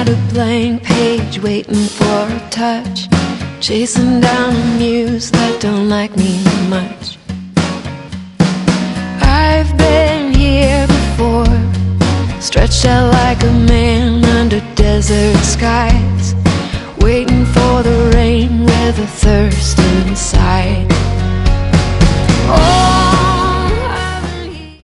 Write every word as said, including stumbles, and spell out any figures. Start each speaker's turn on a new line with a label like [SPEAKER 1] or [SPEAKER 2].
[SPEAKER 1] a blank page waiting for a touch, chasing down a muse that don't like me much. I've been here before, stretched out like a man under desert skies, waiting for the rain with a thirst inside.